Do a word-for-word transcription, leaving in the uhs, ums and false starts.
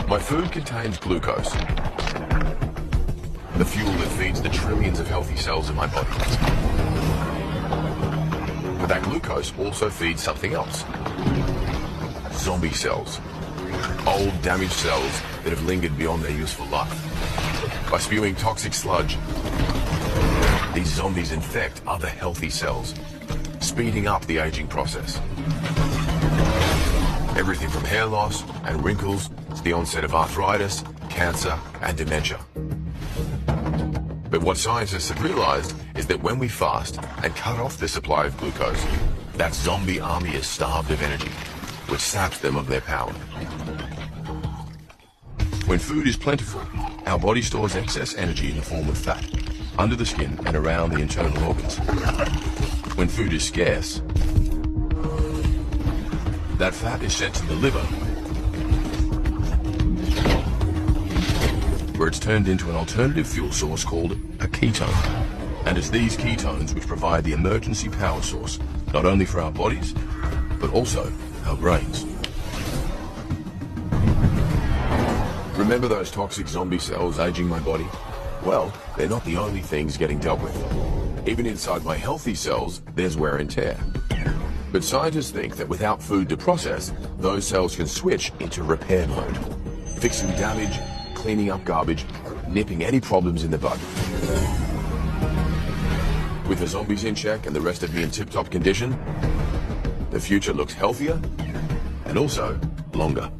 My food contains glucose, the fuel that feeds the trillions of healthy cells in my body. But that glucose also feeds something else. Zombie cells. Old, damaged cells that have lingered beyond their useful life. By spewing toxic sludge, these zombies infect other healthy cells, speeding up the aging process. Everything from hair loss and wrinkles to the onset of arthritis, cancer, and dementia. But what scientists have realized is that when we fast and cut off the supply of glucose, that zombie army is starved of energy, which saps them of their power. When food is plentiful, our body stores excess energy in the form of fat, under the skin and around the internal organs. When food is scarce, that fat is sent to the liver, where it's turned into an alternative fuel source called a ketone. And it's these ketones which provide the emergency power source, not only for our bodies, but also our brains. Remember those toxic zombie cells aging my body? Well, they're not the only things getting dealt with. Even inside my healthy cells, there's wear and tear. But scientists think that without food to process, those cells can switch into repair mode, fixing damage, cleaning up garbage, nipping any problems in the bud. With the zombies in check and the rest of me in tip-top condition, the future looks healthier and also longer.